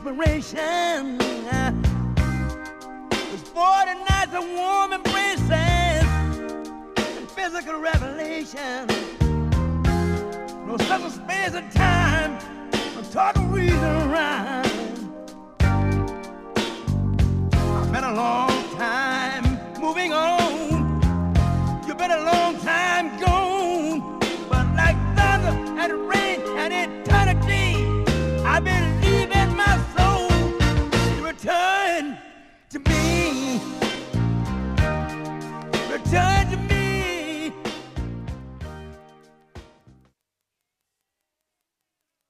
inspiration. It's 40 nights of warm embraces and physical revelation. No such a space and time, no talking reason rhyme. I've been a long time moving on. You've been a long time gone, but like thunder and rain and eternity, I believe in my soul to return to me. Return to me.